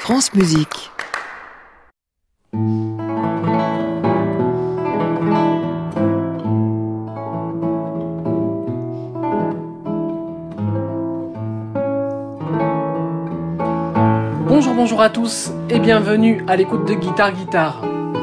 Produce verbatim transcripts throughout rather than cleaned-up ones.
France Musique. Bonjour, bonjour à tous et bienvenue à l'écoute de Guitare Guitare.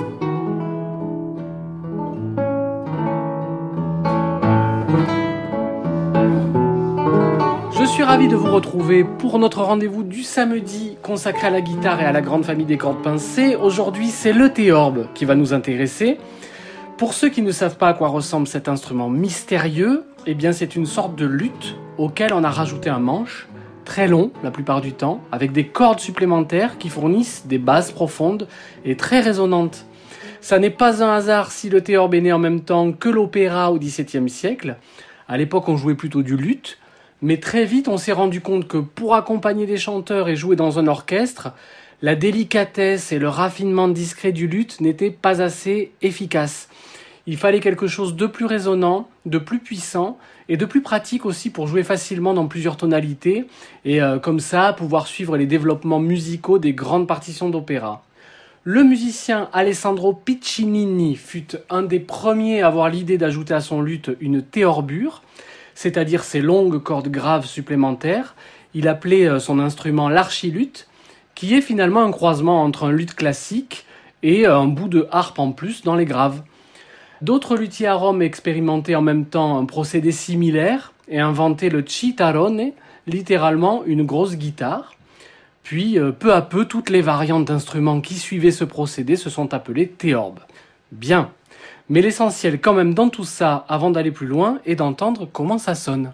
Je suis ravi de vous retrouver pour notre rendez-vous du samedi consacré à la guitare et à la grande famille des cordes pincées. Aujourd'hui, c'est le théorbe qui va nous intéresser. Pour ceux qui ne savent pas à quoi ressemble cet instrument mystérieux, eh bien c'est une sorte de luth auquel on a rajouté un manche, très long la plupart du temps, avec des cordes supplémentaires qui fournissent des basses profondes et très résonantes. Ça n'est pas un hasard si le théorbe est né en même temps que l'opéra au dix-septième siècle. À l'époque, on jouait plutôt du luth, mais très vite, on s'est rendu compte que pour accompagner des chanteurs et jouer dans un orchestre, la délicatesse et le raffinement discret du luth n'étaient pas assez efficaces. Il fallait quelque chose de plus résonnant, de plus puissant et de plus pratique aussi pour jouer facilement dans plusieurs tonalités et euh, comme ça pouvoir suivre les développements musicaux des grandes partitions d'opéra. Le musicien Alessandro Piccinini fut un des premiers à avoir l'idée d'ajouter à son luth une théorbure, c'est-à-dire ces longues cordes graves supplémentaires. Il appelait son instrument l'archiluth, qui est finalement un croisement entre un luth classique et un bout de harpe en plus dans les graves. D'autres luthiers à Rome expérimentaient en même temps un procédé similaire et inventaient le chitarrone, littéralement une grosse guitare. Puis, peu à peu, toutes les variantes d'instruments qui suivaient ce procédé se sont appelées théorbes. Bien. Mais l'essentiel quand même dans tout ça, avant d'aller plus loin, est d'entendre comment ça sonne.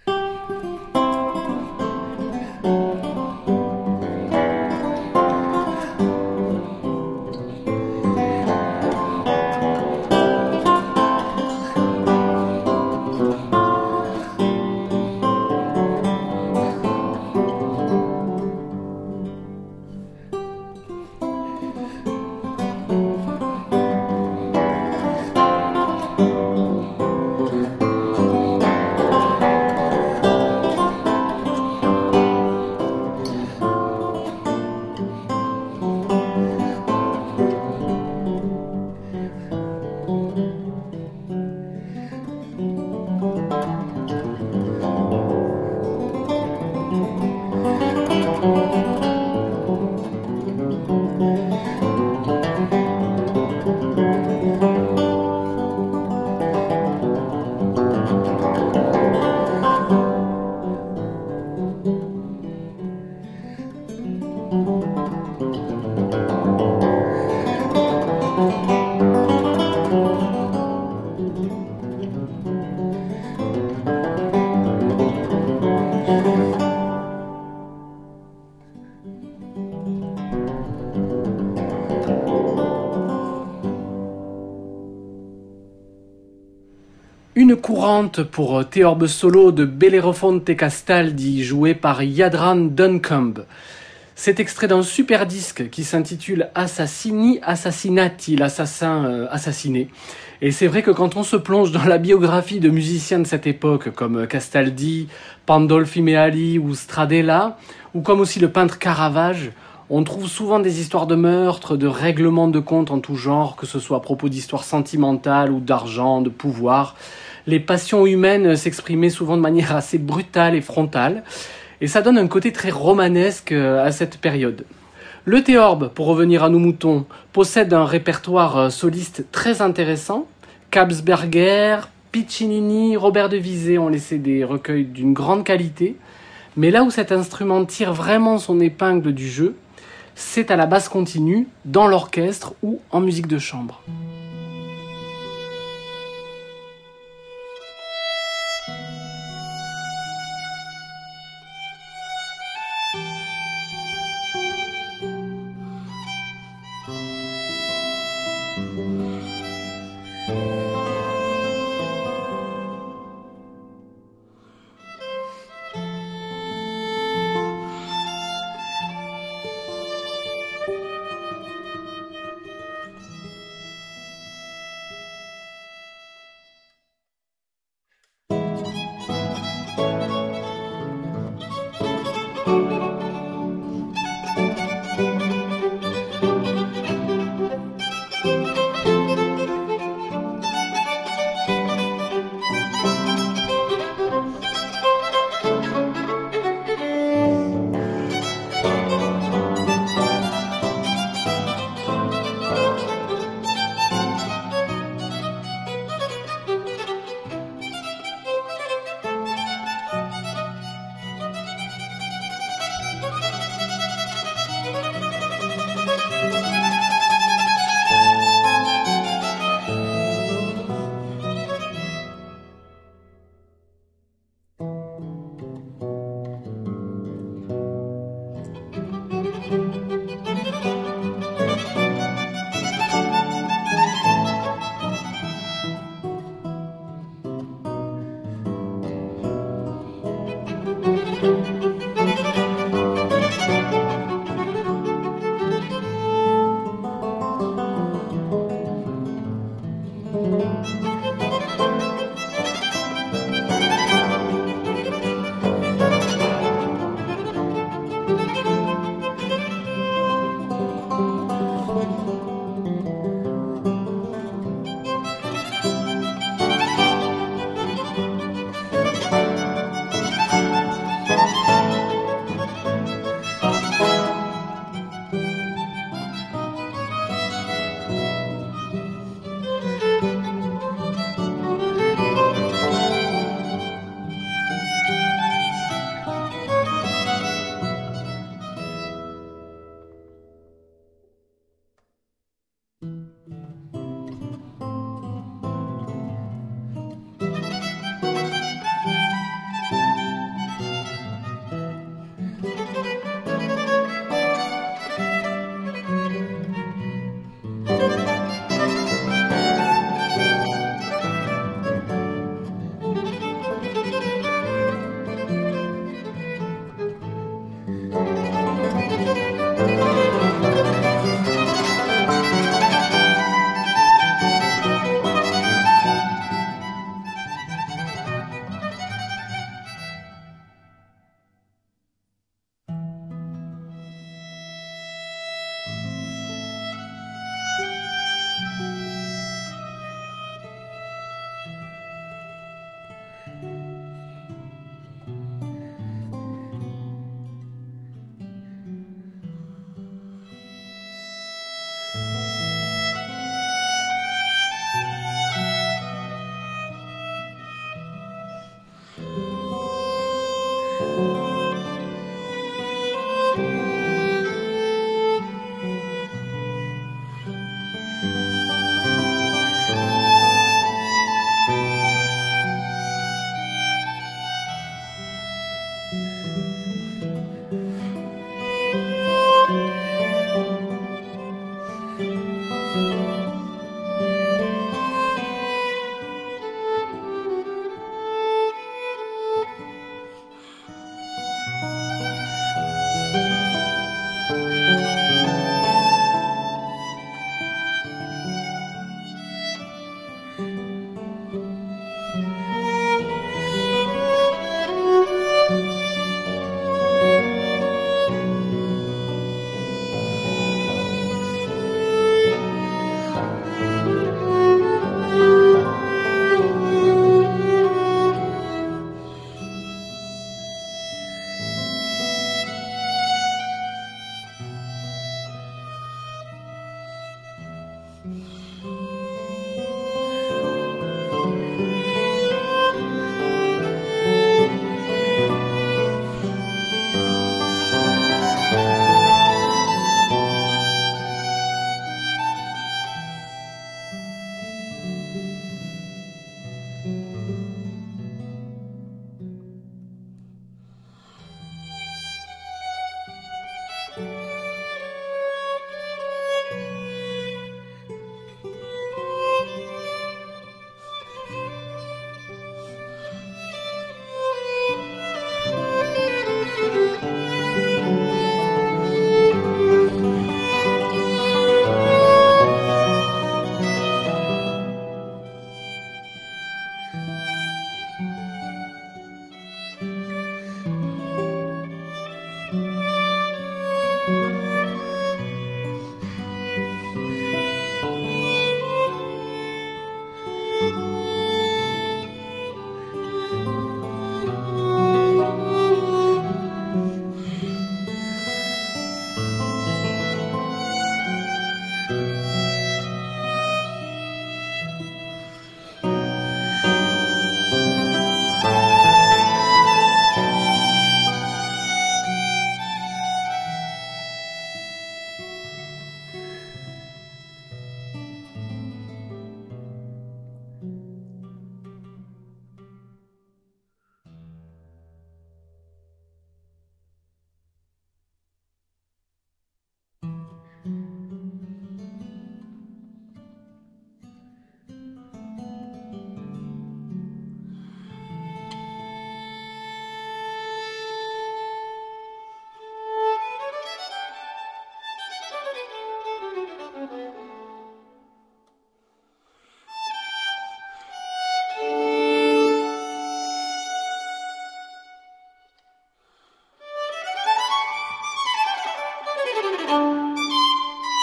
Une courante pour théorbe solo de Bellerofonte Castaldi jouée par Jadran Duncombe. C'est extrait d'un super disque qui s'intitule Assassini Assassinati, l'assassin euh, assassiné. Et c'est vrai que quand on se plonge dans la biographie de musiciens de cette époque, comme Castaldi, Pandolfi Meali ou Stradella, ou comme aussi le peintre Caravage, on trouve souvent des histoires de meurtres, de règlements de comptes en tout genre, que ce soit à propos d'histoires sentimentales ou d'argent, de pouvoir. Les passions humaines s'exprimaient souvent de manière assez brutale et frontale, et ça donne un côté très romanesque à cette période. Le théorbe, pour revenir à nos moutons, possède un répertoire soliste très intéressant. Kabsberger, Piccinini, Robert de Visé ont laissé des recueils d'une grande qualité, mais là où cet instrument tire vraiment son épingle du jeu, c'est à la basse continue, dans l'orchestre ou en musique de chambre.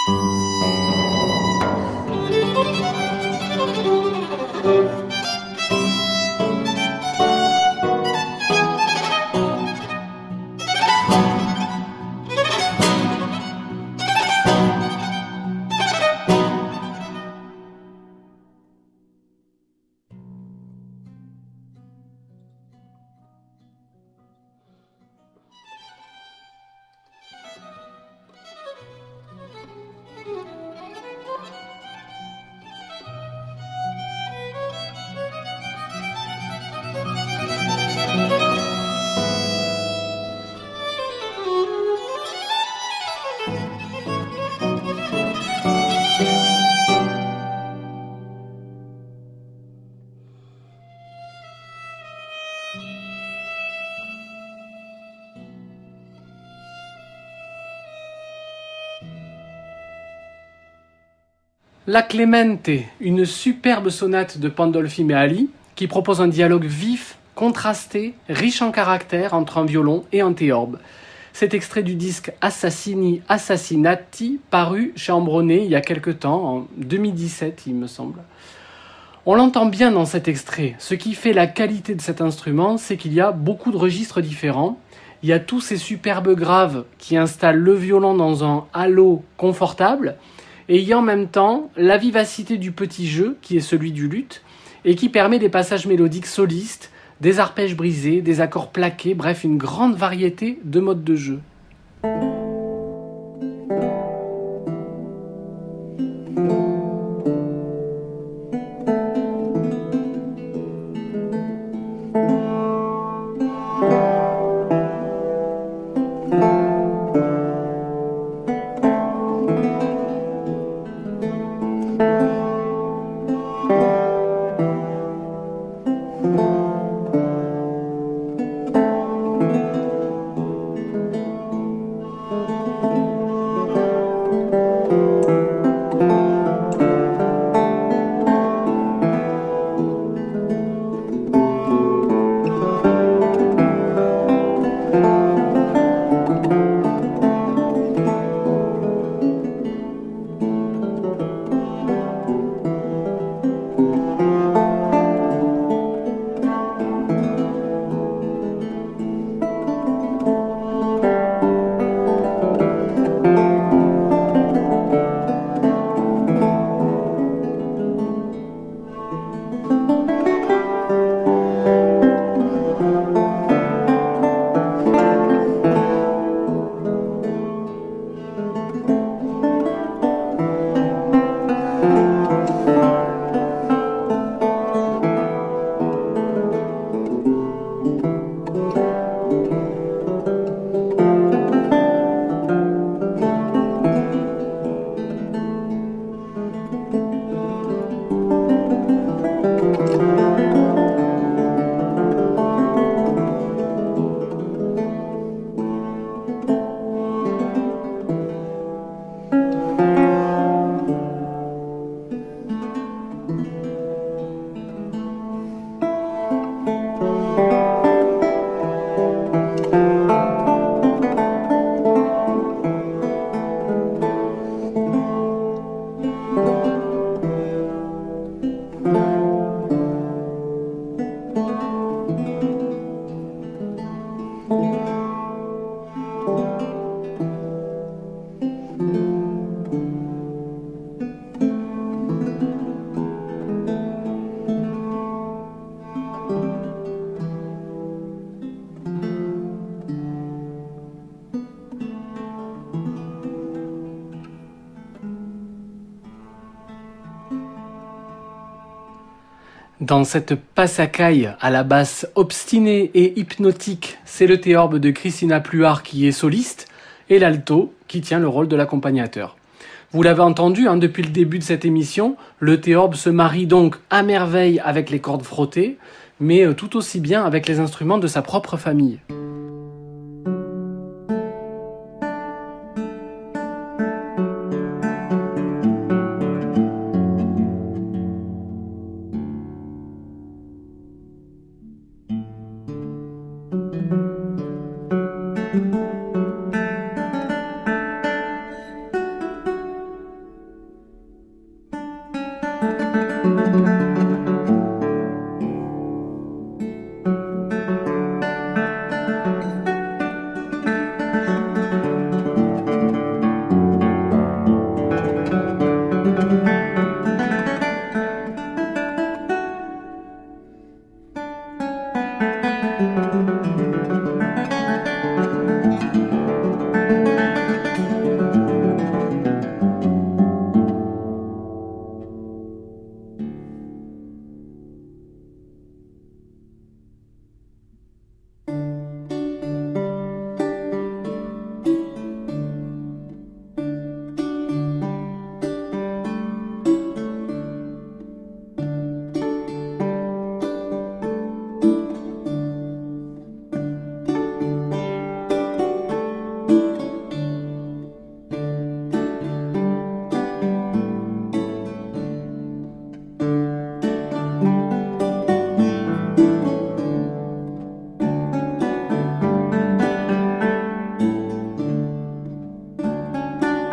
La Clemente, une superbe sonate de Pandolfi Meali qui propose un dialogue vif, contrasté, riche en caractère entre un violon et un théorbe. C'est extrait du disque Assassini Assassinati, paru chez Ambroné il y a quelque temps, en deux mille dix-sept il me semble. On l'entend bien dans cet extrait. Ce qui fait la qualité de cet instrument, c'est qu'il y a beaucoup de registres différents. Il y a tous ces superbes graves qui installent le violon dans un halo confortable. Et il y a en même temps la vivacité du petit jeu, qui est celui du luth, et qui permet des passages mélodiques solistes, des arpèges brisés, des accords plaqués, bref, une grande variété de modes de jeu. Dans cette passacaille à la basse obstinée et hypnotique, c'est le théorbe de Christina Pluhar qui est soliste et l'alto qui tient le rôle de l'accompagnateur. Vous l'avez entendu hein, depuis le début de cette émission, le théorbe se marie donc à merveille avec les cordes frottées, mais tout aussi bien avec les instruments de sa propre famille.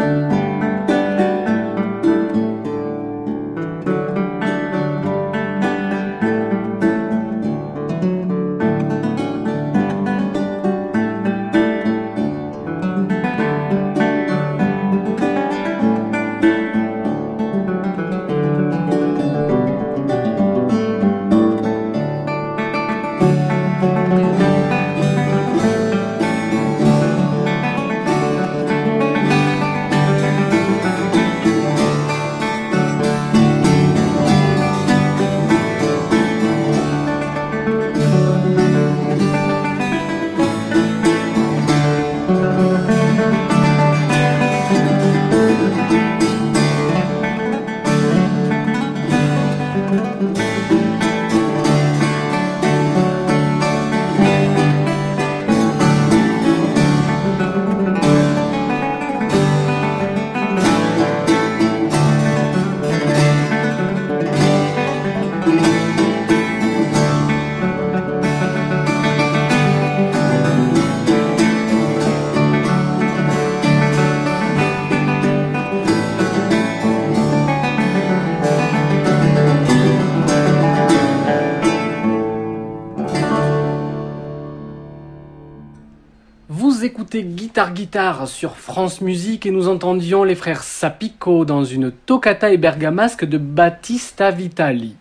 Écoutez Guitare Guitare sur France Musique et nous entendions les frères Sapico dans une toccata et bergamasque de Battista Vitali.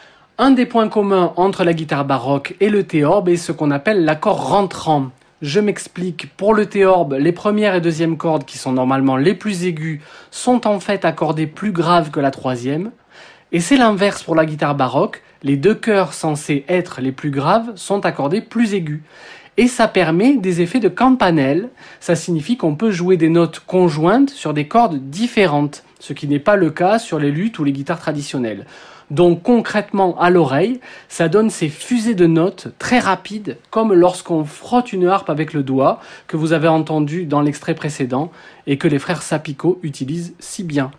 Un des points communs entre la guitare baroque et le théorbe est ce qu'on appelle l'accord rentrant. Je m'explique, pour le théorbe, les premières et deuxièmes cordes qui sont normalement les plus aiguës sont en fait accordées plus graves que la troisième. Et c'est l'inverse pour la guitare baroque, les deux chœurs censés être les plus graves sont accordés plus aigus. Et ça permet des effets de campanelle, ça signifie qu'on peut jouer des notes conjointes sur des cordes différentes, ce qui n'est pas le cas sur les luths ou les guitares traditionnelles. Donc concrètement à l'oreille, ça donne ces fusées de notes très rapides, comme lorsqu'on frotte une harpe avec le doigt, que vous avez entendu dans l'extrait précédent, et que les frères Sapico utilisent si bien.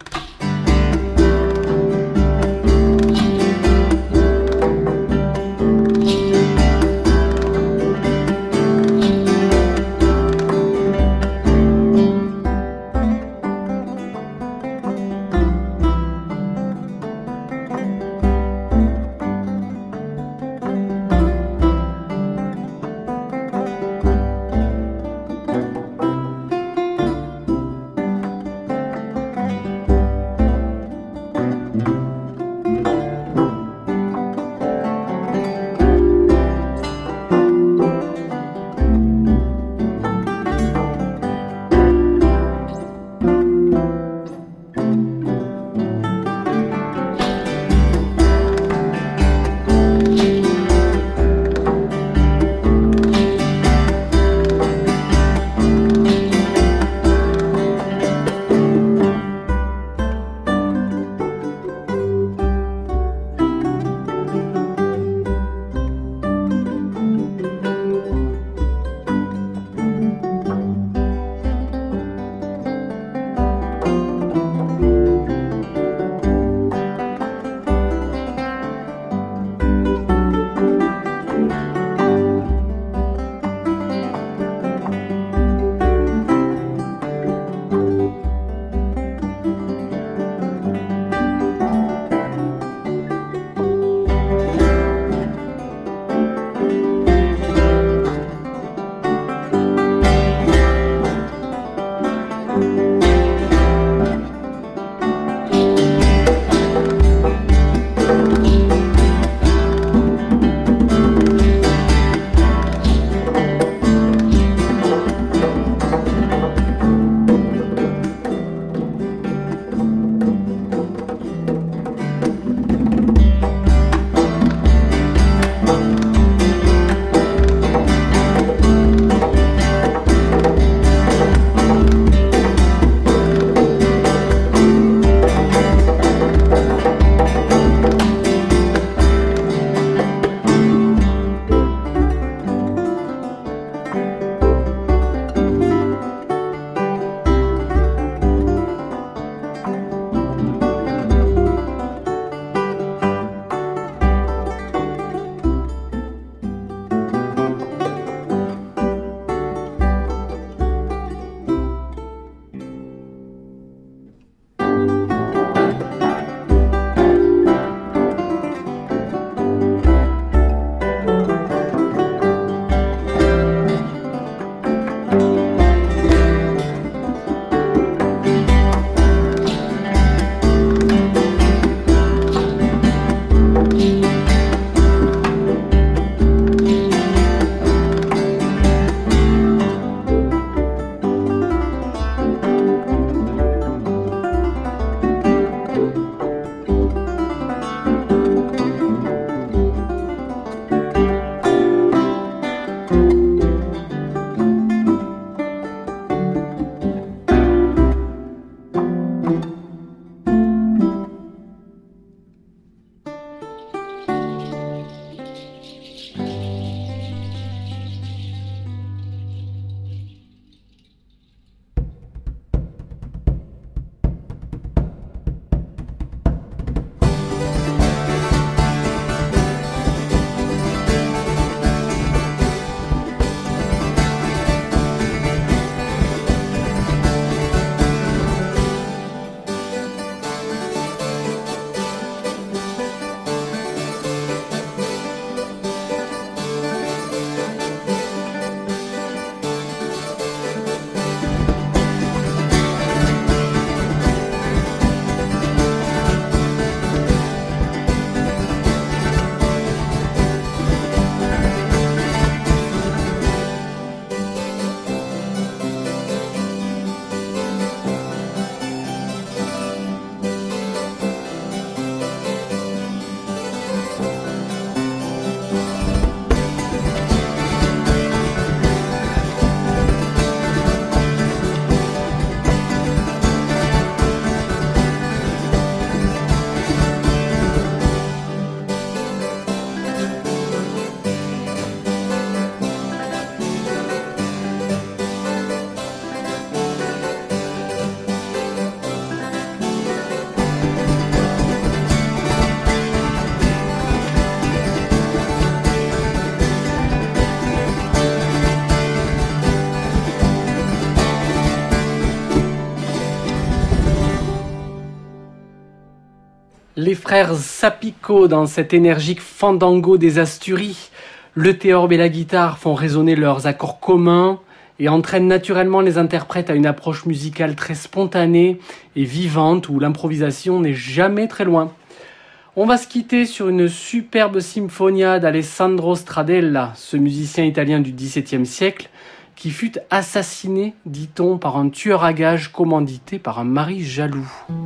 Les frères Sapico dans cet énergique fandango des Asturies. Le théorbe et la guitare font résonner leurs accords communs et entraînent naturellement les interprètes à une approche musicale très spontanée et vivante où l'improvisation n'est jamais très loin. On va se quitter sur une superbe symphonia d'Alessandro Stradella, ce musicien italien du dix-septième siècle, qui fut assassiné, dit-on, par un tueur à gages commandité par un mari jaloux.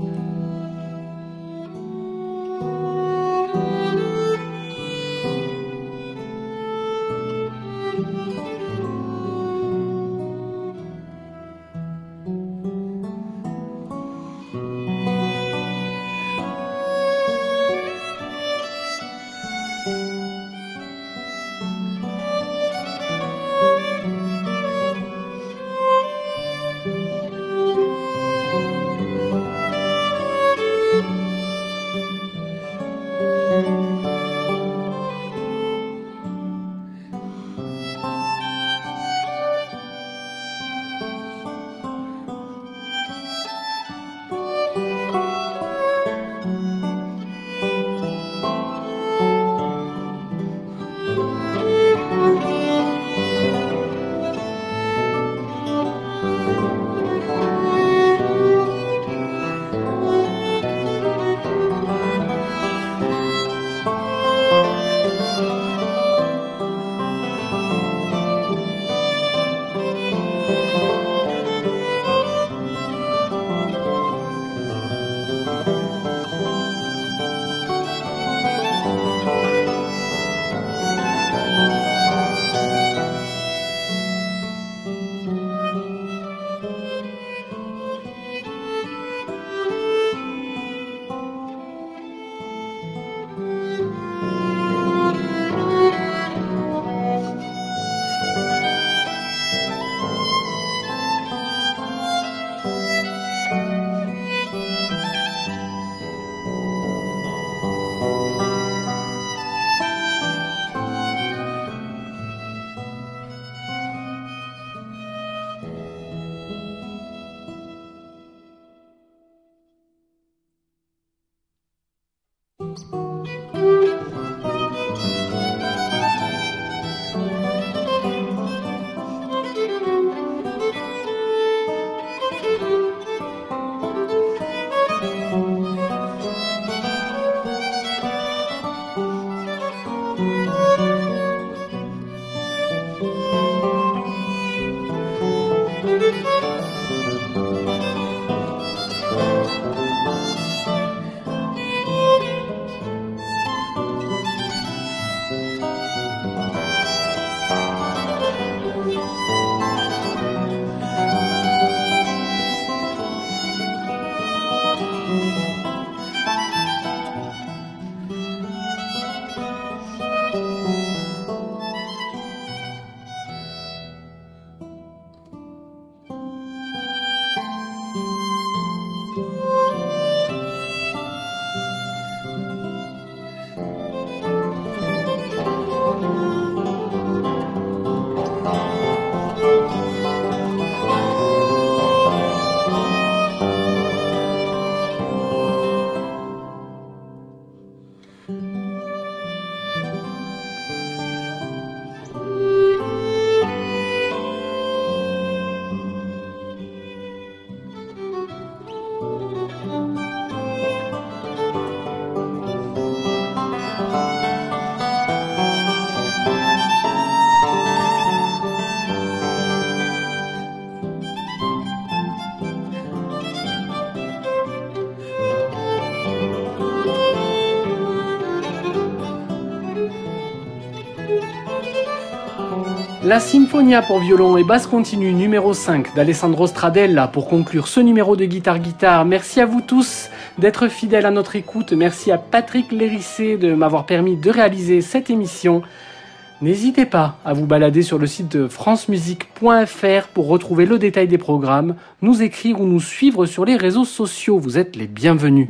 La Sinfonia pour violon et basse continue numéro cinq d'Alessandro Stradella pour conclure ce numéro de Guitare Guitare. Merci à vous tous d'être fidèles à notre écoute. Merci à Patrick Lérissé de m'avoir permis de réaliser cette émission. N'hésitez pas à vous balader sur le site de france musique point f r pour retrouver le détail des programmes, nous écrire ou nous suivre sur les réseaux sociaux. Vous êtes les bienvenus.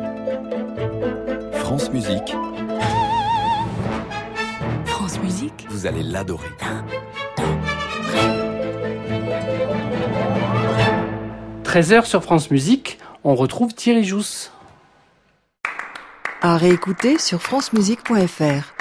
France Musique. France Musique. Vous allez l'adorer. treize heures sur France Musique, on retrouve Thierry Jousse. À réécouter sur francemusique point fr.